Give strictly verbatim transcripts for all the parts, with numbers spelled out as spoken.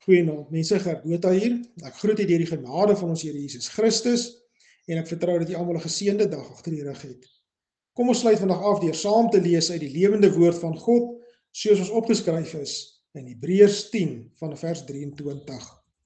Goeienaand, mense, Gert Botha hier. Ek groet u deur die genade van ons Here Jesus Christus en ek vertrou dat u almal 'n geseënde dag agter die rug het. Kom ons sluit vandag af deur saam te lees uit die lewende woord van God, soos ons opgeskryf is in Hebreërs tien van vers drieëntwintig.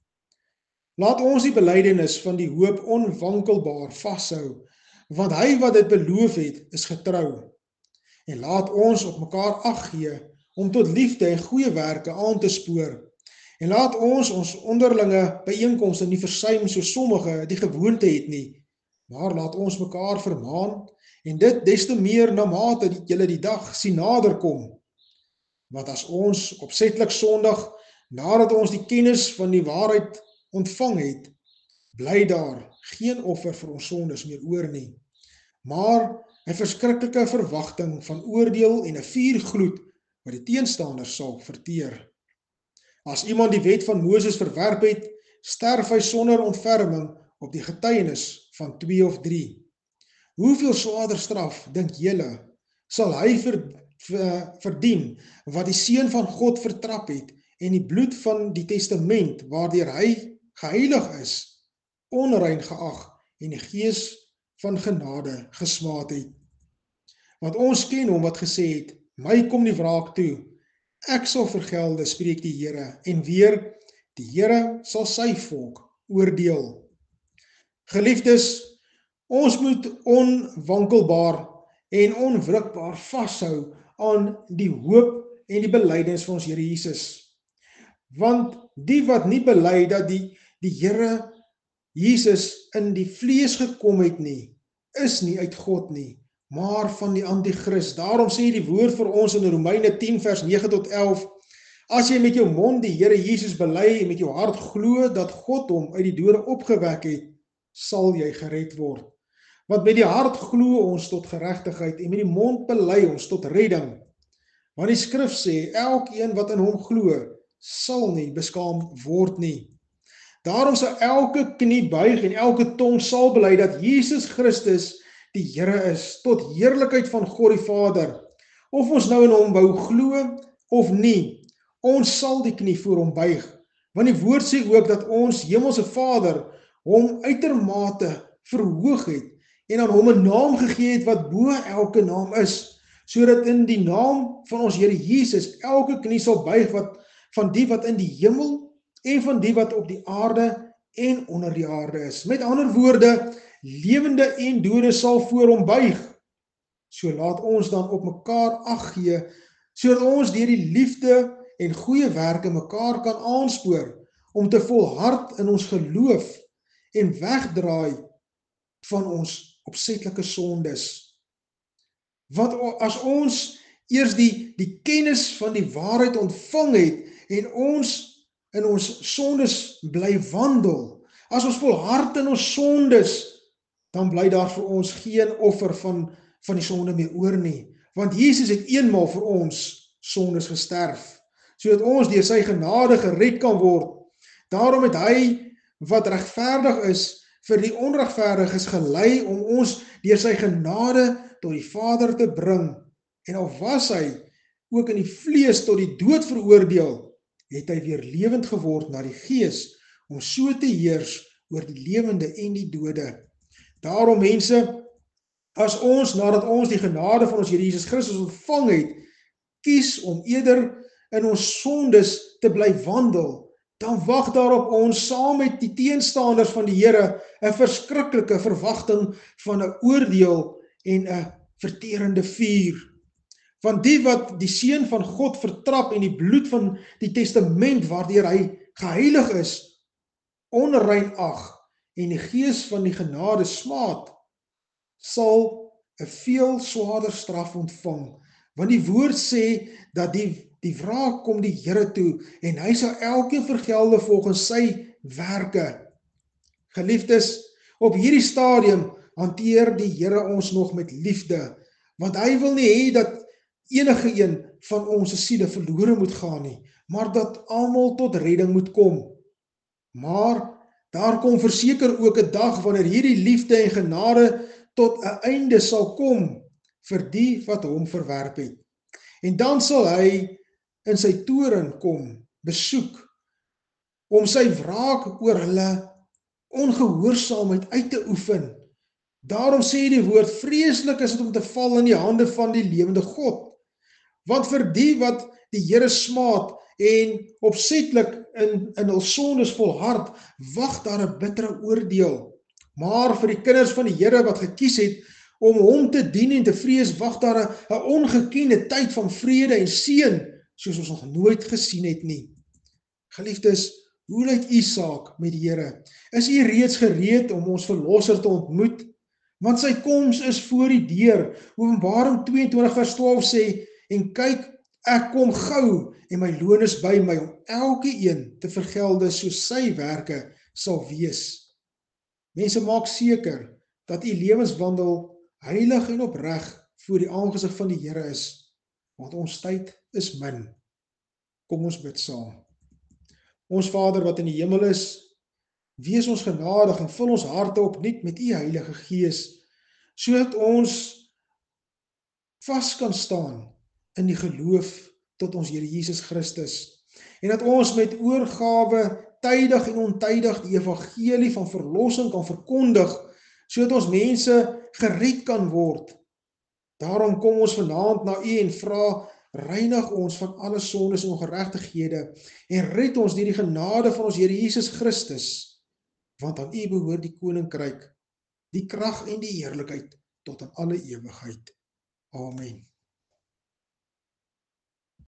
Laat ons die belydenis van die hoop onwankelbaar vashou, want hy wat dit beloof het, is getrou. En laat ons op mekaar ag gee om tot liefde en goeie werke aan te spoor. En laat ons ons onderlinge byeenkomste nie versuim soos sommige die gewoonte het nie, maar laat ons mekaar vermaan en dit des te meer na mate dat julle die dag sien naderkom. Want as ons opsetlik Sondag, nadat ons die kennis van die waarheid ontvang het, bly daar geen offer vir ons sondes meer oor nie, maar 'n verskriklike verwagting van oordeel en 'n vuurgloed wat die teenstanders sal verteer. As iemand die wet van Moses verwerp het, sterf hy sonder ontferming op die getuienis van twee of drie. Hoeveel swaarder straf, dink julle, sal hy ver, ver, verdien wat die Seun van God vertrap het en die bloed van die testament waardeur hy geheilig is, onrein geag en die gees van genade gesmaad het. Want ons ken hom wat gesê het, my kom die wraak toe, ek sal vergelde, spreek die Here, en weer, die Here sal sy volk oordeel. Geliefdes, ons moet onwankelbaar en onwrikbaar vashou aan die hoop en die belydenis van ons Here Jesus. Want die wat nie bely dat die, die Here Jesus in die vlees gekom het nie, is nie uit God nie, maar van die antichrist. Daarom sê die woord vir ons in Romeine tien vers nege tot elf, as jy met jou mond die Here Jesus bely en met jou hart glo dat God hom uit die dode opgewek het, sal jy gered word. Want met die hart glo ons tot geregtigheid en met die mond bely ons tot redding. Want die skrif sê, elkeen wat in hom glo, sal nie beskaam word nie. Daarom sal elke knie buig en elke tong sal bely dat Jesus Christus die Here is, tot heerlikheid van God die Vader. Of ons nou in hom wou glo of nie, ons sal die knie voor hom buig. Want die woord sê ook dat ons hemelse Vader hom uitermate verhoog het en aan hom 'n naam gegee het wat bo elke naam is, sodat in die naam van ons Here Jesus elke knie sal buig wat van die wat in die hemel en van die wat op die aarde en onder die aarde is. Met ander woorde, lewende en dode sal voor hom buig. So laat ons dan op mekaar ag gee, sodat ons deur die liefde en goeie werke mekaar kan aanspoor om te volhard in ons geloof en wegdraai van ons opsetlike sondes. Want as ons eers die, die kennis van die waarheid ontvang het en ons in ons sondes bly wandel, as ons volhard in ons sondes, dan bly daar vir ons geen offer van, van die sonde meer oor nie. Want Jesus het eenmaal vir ons sondes gesterf, sodat ons deur sy genade gered kan word. Daarom het hy wat regverdig is, vir die onregverdiges gelei om ons deur sy genade tot die Vader te bring. En al was hy ook in die vlees tot die dood veroordeel, het hy weer lewend geword na die gees, om so te heers oor die lewende en die dode. Daarom mense, as ons, nadat ons die genade van ons Here Jesus Christus ontvang het, kies om eerder in ons sondes te bly wandel, dan wag daarop ons saam met die teenstanders van die Here 'n verskriklike verwagting van 'n oordeel en 'n verterende vuur. Want die wat die Seun van God vertrap en die bloed van die testament waardeur hy geheilig is, onrein ag en die gees van die genade smaad, sal 'n veel swaarder straf ontvang. Want die woord sê dat die, die wraak kom die Here toe en hy sal elkeen vergelde volgens sy werke. Geliefdes, op hierdie stadium hanteer die Here ons nog met liefde, want hy wil nie hê dat enige een van ons siele verlore moet gaan nie, maar dat almal tot redding moet kom. Maar daar kom verseker ook 'n dag wanneer hierdie liefde en genade tot 'n einde sal kom vir die wat hom verwerp het. En dan sal hy in sy toren kom, besoek om sy wraak oor hulle ongehoorsaamheid uit te oefen. Daarom sê die woord, vreeslik is dit om te val in die hande van die lewende God. Want vir die wat die Here smaad en opsetlik in, in hul sondes volhard, wag daar 'n bittere oordeel. Maar vir die kinders van die Here wat gekies het om hom te dien en te vrees, wag daar 'n, 'n ongekende tyd van vrede en seën, soos ons nog nooit gesien het nie. Geliefdes, hoe lyk u saak met die Here? Is u reeds gereed om ons verlosser te ontmoet? Want sy koms is voor die deur. Openbaring tweeëntwintig vers twaalf sê, en kyk, ek kom gou en my loon is by my om elke een te vergelde soos sy werke sal wees. Mense, maak seker dat u lewenswandel heilig en opreg voor die aangesig van die Here is, want ons tyd is min. Kom ons bid saam. Ons Vader wat in die hemel is, wees ons genadig en vul ons harte opnuut met u Heilige Gees, sodat ons vas kan staan in die geloof tot ons Here Jesus Christus, en dat ons met oorgawe tydig en ontydig die evangelie van verlossing kan verkondig, sodat ons mense gered kan word. Daarom kom ons vanaand na u en vra, reinig ons van alle sondes en ongeregtighede en red ons deur die genade van ons Here Jesus Christus, want aan u behoort die koninkryk, die krag en die heerlikheid tot aan alle ewigheid. Amen.